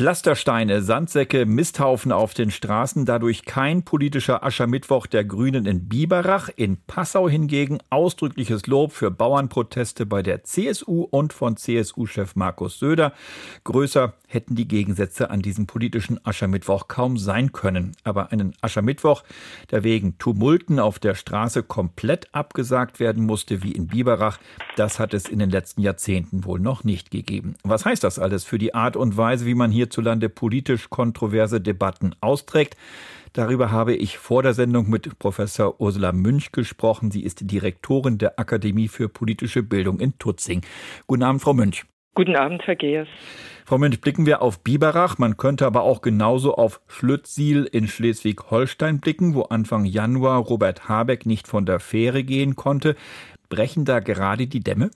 Pflastersteine, Sandsäcke, Misthaufen auf den Straßen, dadurch kein politischer Aschermittwoch der Grünen in Biberach. In Passau hingegen ausdrückliches Lob für Bauernproteste bei der CSU und von CSU-Chef Markus Söder. Größer hätten die Gegensätze an diesem politischen Aschermittwoch kaum sein können. Aber einen Aschermittwoch, der wegen Tumulten auf der Straße komplett abgesagt werden musste, wie in Biberach, das hat es in den letzten Jahrzehnten wohl noch nicht gegeben. Was heißt das alles für die Art und Weise, wie man hierzulande politisch kontroverse Debatten austrägt? Darüber habe ich vor der Sendung mit Professor Ursula Münch gesprochen. Sie ist Direktorin der Akademie für politische Bildung in Tutzing. Guten Abend, Frau Münch. Guten Abend, Herr Geers. Frau Münch, blicken wir auf Biberach. Man könnte aber auch genauso auf Schlüttsiel in Schleswig-Holstein blicken, wo Anfang Januar Robert Habeck nicht von der Fähre gehen konnte. Brechen da gerade die Dämme?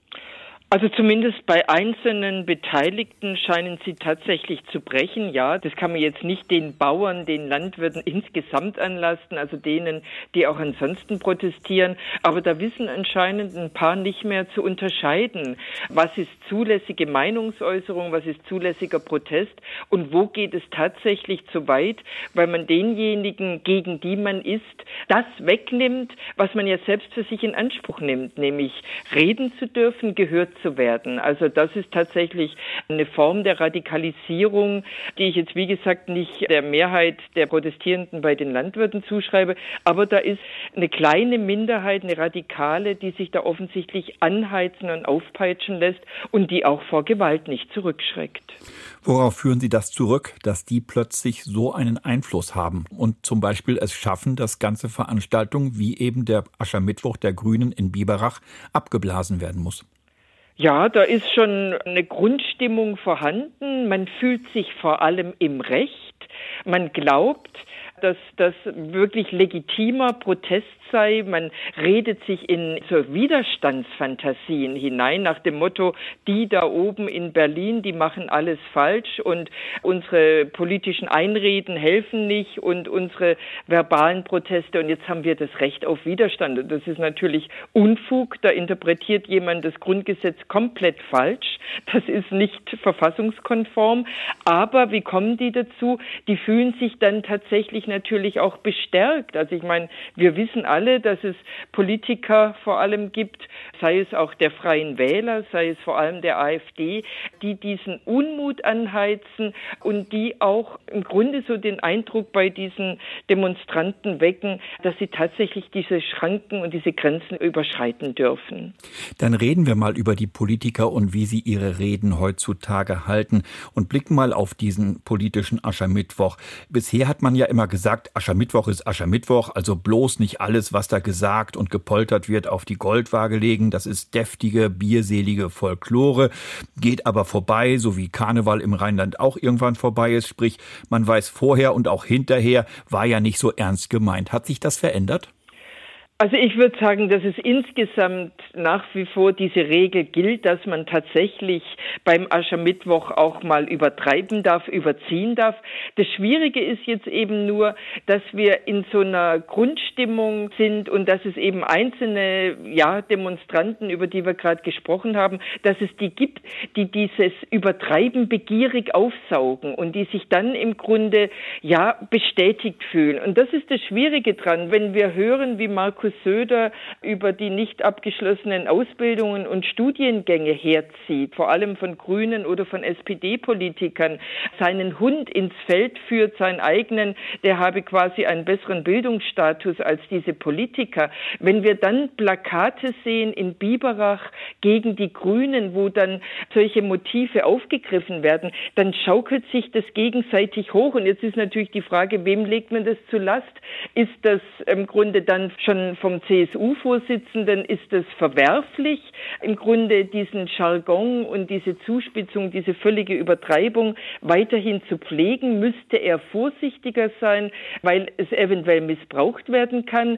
Also zumindest bei einzelnen Beteiligten scheinen sie tatsächlich zu brechen. Ja, das kann man jetzt nicht den Bauern, den Landwirten insgesamt anlasten, also denen, die auch ansonsten protestieren. Aber da wissen anscheinend ein paar nicht mehr zu unterscheiden. Was ist zulässige Meinungsäußerung, was ist zulässiger Protest und wo geht es tatsächlich zu weit, weil man denjenigen, gegen die man ist, das wegnimmt, was man ja selbst für sich in Anspruch nimmt, nämlich reden zu dürfen, gehört zu werden. Also das ist tatsächlich eine Form der Radikalisierung, die ich jetzt wie gesagt nicht der Mehrheit der Protestierenden bei den Landwirten zuschreibe, aber da ist eine kleine Minderheit, eine Radikale, die sich da offensichtlich anheizen und aufpeitschen lässt und die auch vor Gewalt nicht zurückschreckt. Worauf führen Sie das zurück, dass die plötzlich so einen Einfluss haben und zum Beispiel es schaffen, dass ganze Veranstaltungen wie eben der Aschermittwoch der Grünen in Biberach abgeblasen werden muss? Ja, da ist schon eine Grundstimmung vorhanden. Man fühlt sich vor allem im Recht. Man glaubt, dass das wirklich legitimer Protest sei. Man redet sich in so Widerstandsfantasien hinein nach dem Motto, die da oben in Berlin, die machen alles falsch und unsere politischen Einreden helfen nicht und unsere verbalen Proteste und jetzt haben wir das Recht auf Widerstand. Und das ist natürlich Unfug. Da interpretiert jemand das Grundgesetz komplett falsch. Das ist nicht verfassungskonform. Aber wie kommen die dazu? Die fühlen sich dann tatsächlich natürlich auch bestärkt. Also ich meine, wir wissen alle, dass es Politiker vor allem gibt, sei es auch der Freien Wähler, sei es vor allem der AfD, die diesen Unmut anheizen und die auch im Grunde so den Eindruck bei diesen Demonstranten wecken, dass sie tatsächlich diese Schranken und diese Grenzen überschreiten dürfen. Dann reden wir mal über die Politiker und wie sie ihre Reden heutzutage halten und blicken mal auf diesen politischen Aschermittwoch. Bisher hat man ja immer gesagt, Aschermittwoch ist Aschermittwoch, also bloß nicht alles, was da gesagt und gepoltert wird, auf die Goldwaage legen. Das ist deftige, bierselige Folklore, geht aber vorbei, so wie Karneval im Rheinland auch irgendwann vorbei ist. Sprich, man weiß vorher und auch hinterher, war ja nicht so ernst gemeint. Hat sich das verändert? Also ich würde sagen, dass es insgesamt nach wie vor diese Regel gilt, dass man tatsächlich beim Aschermittwoch auch mal übertreiben darf, überziehen darf. Das Schwierige ist jetzt eben nur, dass wir in so einer Grundstimmung sind und dass es eben einzelne Demonstranten, über die wir gerade gesprochen haben, dass es die gibt, die dieses Übertreiben begierig aufsaugen und die sich dann im Grunde bestätigt fühlen. Und das ist das Schwierige dran, wenn wir hören, wie Markus Söder über die nicht abgeschlossenen Ausbildungen und Studiengänge herzieht, vor allem von Grünen oder von SPD-Politikern, seinen Hund ins Feld führt, seinen eigenen, der habe quasi einen besseren Bildungsstatus als diese Politiker. Wenn wir dann Plakate sehen in Biberach gegen die Grünen, wo dann solche Motive aufgegriffen werden, dann schaukelt sich das gegenseitig hoch. Und jetzt ist natürlich die Frage, wem legt man das zur Last? Ist das im Grunde dann schon vom CSU-Vorsitzenden, ist es verwerflich, im Grunde diesen Jargon und diese Zuspitzung, diese völlige Übertreibung weiterhin zu pflegen? Müsste er vorsichtiger sein, weil es eventuell missbraucht werden kann?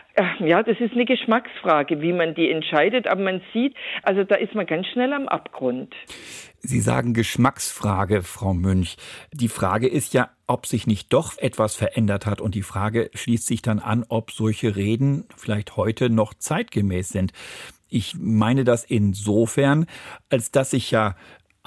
Ja, das ist eine Geschmacksfrage, wie man die entscheidet, aber man sieht, also da ist man ganz schnell am Abgrund. Sie sagen Geschmacksfrage, Frau Münch. Die Frage ist ja, ob sich nicht doch etwas verändert hat. Und die Frage schließt sich dann an, ob solche Reden vielleicht heute noch zeitgemäß sind. Ich meine das insofern, als dass sich ja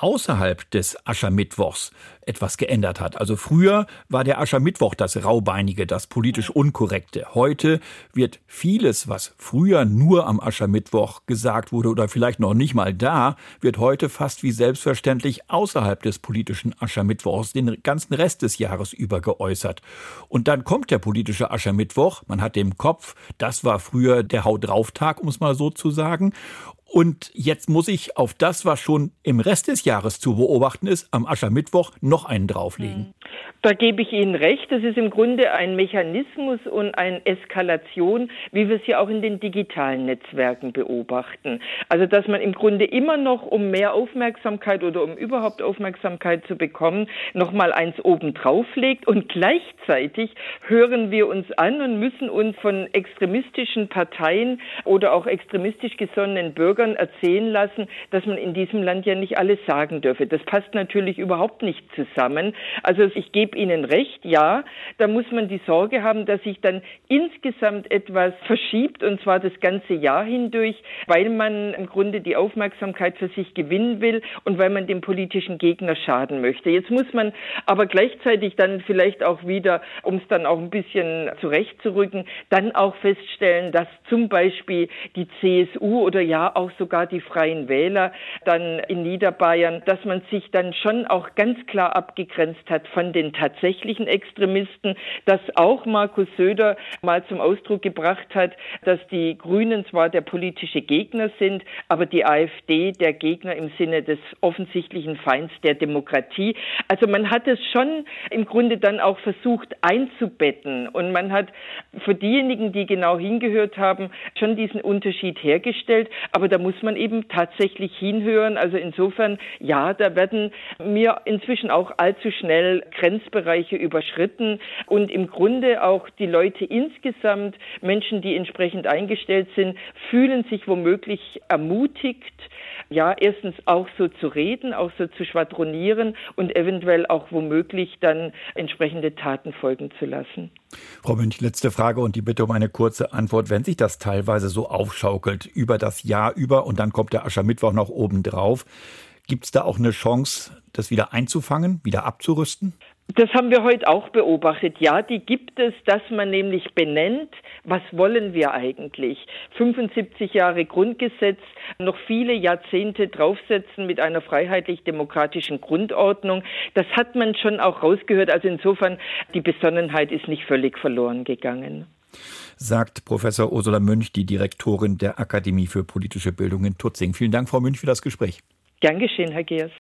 außerhalb des Aschermittwochs etwas geändert hat. Also früher war der Aschermittwoch das Raubeinige, das politisch Unkorrekte. Heute wird vieles, was früher nur am Aschermittwoch gesagt wurde oder vielleicht noch nicht mal da, wird heute fast wie selbstverständlich außerhalb des politischen Aschermittwochs den ganzen Rest des Jahres über geäußert. Und dann kommt der politische Aschermittwoch, man hat im Kopf, das war früher der Hau-drauf-Tag, um es mal so zu sagen. Und jetzt muss ich auf das, was schon im Rest des Jahres zu beobachten ist, am Aschermittwoch noch einen drauflegen. Da gebe ich Ihnen recht. Das ist im Grunde ein Mechanismus und eine Eskalation, wie wir es ja auch in den digitalen Netzwerken beobachten. Also, dass man im Grunde immer noch, um mehr Aufmerksamkeit oder um überhaupt Aufmerksamkeit zu bekommen, nochmal eins oben drauflegt. Und gleichzeitig hören wir uns an und müssen uns von extremistischen Parteien oder auch extremistisch gesonnenen Bürgern erzählen lassen, dass man in diesem Land ja nicht alles sagen dürfe. Das passt natürlich überhaupt nicht zusammen. Also ich gebe Ihnen recht, ja, da muss man die Sorge haben, dass sich dann insgesamt etwas verschiebt, und zwar das ganze Jahr hindurch, weil man im Grunde die Aufmerksamkeit für sich gewinnen will und weil man dem politischen Gegner schaden möchte. Jetzt muss man aber gleichzeitig dann vielleicht auch wieder, um es dann auch ein bisschen zurechtzurücken, dann auch feststellen, dass zum Beispiel die CSU oder ja auch sogar die Freien Wähler dann in Niederbayern, dass man sich dann schon auch ganz klar abgegrenzt hat von den tatsächlichen Extremisten, dass auch Markus Söder mal zum Ausdruck gebracht hat, dass die Grünen zwar der politische Gegner sind, aber die AfD der Gegner im Sinne des offensichtlichen Feinds der Demokratie. Also man hat es schon im Grunde dann auch versucht einzubetten, und man hat für diejenigen, die genau hingehört haben, schon diesen Unterschied hergestellt, aber da muss man eben tatsächlich hinhören. Also insofern, ja, da werden mir inzwischen auch allzu schnell Grenzbereiche überschritten und im Grunde auch die Leute insgesamt, Menschen, die entsprechend eingestellt sind, fühlen sich womöglich ermutigt, ja, erstens auch so zu reden, auch so zu schwadronieren und eventuell auch womöglich dann entsprechende Taten folgen zu lassen. Frau Münch, letzte Frage und die Bitte um eine kurze Antwort. Wenn sich das teilweise so aufschaukelt über das Jahr über und dann kommt der Aschermittwoch noch oben drauf, gibt es da auch eine Chance, das wieder einzufangen, wieder abzurüsten? Das haben wir heute auch beobachtet. Ja, die gibt es, dass man nämlich benennt, was wollen wir eigentlich? 75 Jahre Grundgesetz, noch viele Jahrzehnte draufsetzen mit einer freiheitlich-demokratischen Grundordnung. Das hat man schon auch rausgehört. Also insofern, die Besonnenheit ist nicht völlig verloren gegangen. Sagt Professor Ursula Münch, die Direktorin der Akademie für politische Bildung in Tutzing. Vielen Dank, Frau Münch, für das Gespräch. Gern geschehen, Herr Geers.